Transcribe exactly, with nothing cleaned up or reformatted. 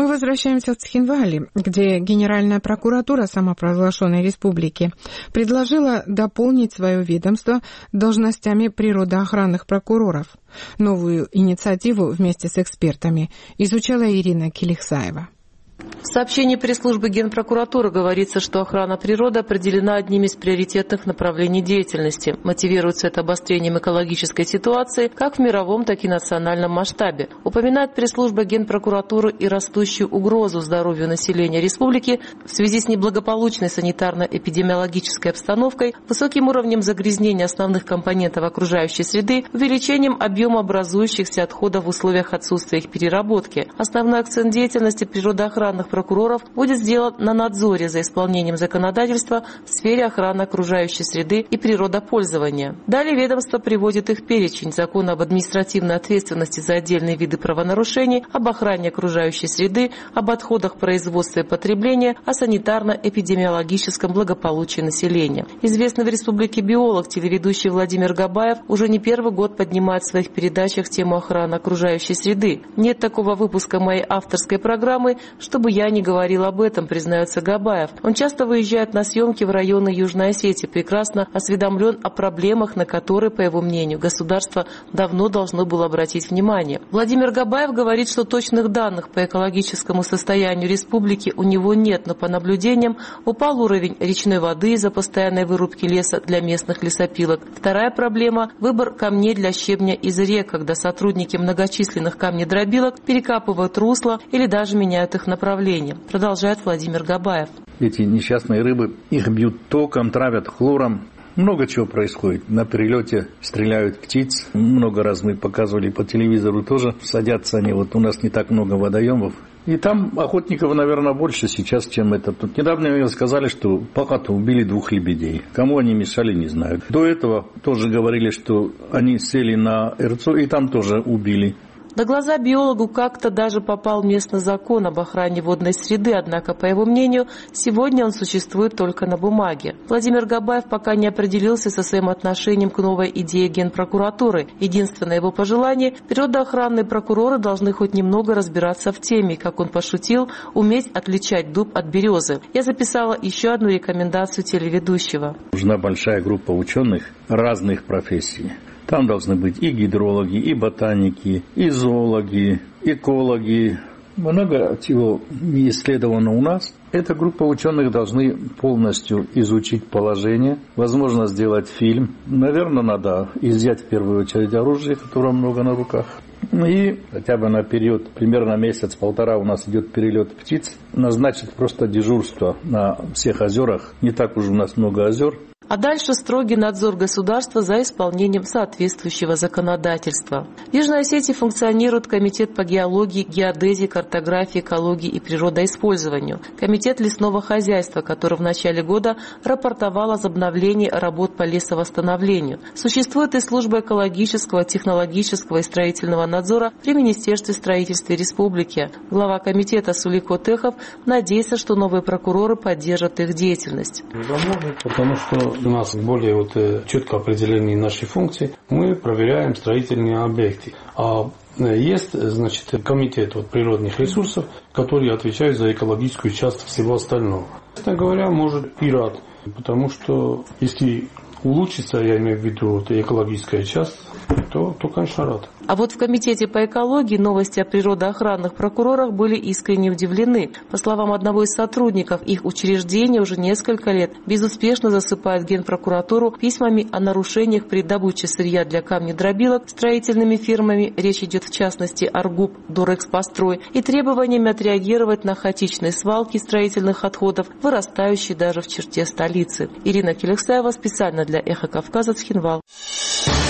Мы возвращаемся в Цхинвали, где Генеральная прокуратура самопровозглашенной республики предложила дополнить свое ведомство должностями природоохранных прокуроров. Новую инициативу вместе с экспертами изучала Ирина Килихсаева. В сообщении пресс-службы Генпрокуратуры говорится, что охрана природы определена одним из приоритетных направлений деятельности. Мотивируется это обострением экологической ситуации как в мировом, так и национальном масштабе. Упоминает пресс-служба Генпрокуратуры и растущую угрозу здоровью населения республики в связи с неблагополучной санитарно-эпидемиологической обстановкой, высоким уровнем загрязнения основных компонентов окружающей среды, увеличением объема образующихся отходов в условиях отсутствия их переработки. Основной акцент деятельности природоохранных прокуроров будет сделан на надзоре за исполнением законодательства в сфере охраны окружающей среды и природопользования. Далее ведомство приводит их перечень: закон об административной ответственности за отдельные виды правонарушений, об охране окружающей среды, об отходах производства и потребления, о санитарно-эпидемиологическом благополучии населения. Известный в республике биолог, телеведущий Владимир Габаев уже не первый год поднимает в своих передачах тему охраны окружающей среды. Нет такого выпуска моей авторской программы, чтобы я не говорил об этом, признается Габаев. Он часто выезжает на съемки в районы Южной Осетии, прекрасно осведомлен о проблемах, на которые, по его мнению, государство давно должно было обратить внимание. Владимир Габаев говорит, что точных данных по экологическому состоянию республики у него нет, но по наблюдениям упал уровень речной воды из-за постоянной вырубки леса для местных лесопилок. Вторая проблема – выбор камней для щебня из рек, когда сотрудники многочисленных камнедробилок перекапывают русла или даже меняют их направление. Продолжает Владимир Габаев. Эти несчастные рыбы, их бьют током, травят хлором. Много чего происходит. На перелете стреляют птиц. Много раз мы показывали по телевизору тоже. Садятся они, вот у нас не так много водоемов. И там охотников, наверное, больше сейчас, чем это. Тут недавно мне сказали, что пахоты убили двух лебедей. Кому они мешали, не знаю. До этого тоже говорили, что они сели на Эрцу и там тоже убили. На глаза биологу как-то даже попал местный закон об охране водной среды, однако, по его мнению, сегодня он существует только на бумаге. Владимир Габаев пока не определился со своим отношением к новой идее Генпрокуратуры. Единственное его пожелание – природоохранные прокуроры должны хоть немного разбираться в теме, как он пошутил, уметь отличать дуб от березы. Я записала еще одну рекомендацию телеведущего. Нужна большая группа ученых разных профессий. Там должны быть и гидрологи, и ботаники, и зоологи, экологи. Много чего не исследовано у нас. Эта группа ученых должны полностью изучить положение, возможно, сделать фильм. Наверное, надо изъять в первую очередь оружие, которого много на руках. И хотя бы на период, примерно месяц-полтора у нас идет перелет птиц, назначить просто дежурство на всех озерах. Не так уж у нас много озер. А дальше строгий надзор государства за исполнением соответствующего законодательства. В Южной Осетии функционирует Комитет по геологии, геодезии, картографии, экологии и природоиспользованию. Комитет лесного хозяйства, который в начале года рапортовал о возобновлении работ по лесовосстановлению. Существует и служба экологического, технологического и строительного надзора при Министерстве строительства республики. Глава комитета Сулико Техов надеется, что новые прокуроры поддержат их деятельность. Потому что у нас более вот четкое определение нашей функции. Мы проверяем строительные объекты. А есть, значит, комитет вот, природных ресурсов, который отвечает за экологическую часть всего остального. Честно говоря, может и рад, потому что если улучшится, я имею в виду вот, экологическая часть, то, то, конечно, рад. А вот в Комитете по экологии новости о природоохранных прокурорах были искренне удивлены. По словам одного из сотрудников, их учреждения уже несколько лет безуспешно засыпают Генпрокуратуру письмами о нарушениях при добыче сырья для камнедробилок строительными фирмами, речь идет в частности о РГУП «Дорэкспострой», и требованиями отреагировать на хаотичные свалки строительных отходов, вырастающие даже в черте столицы. Ирина Килихсаева специально для «Эхо Кавказа», Цхинвал.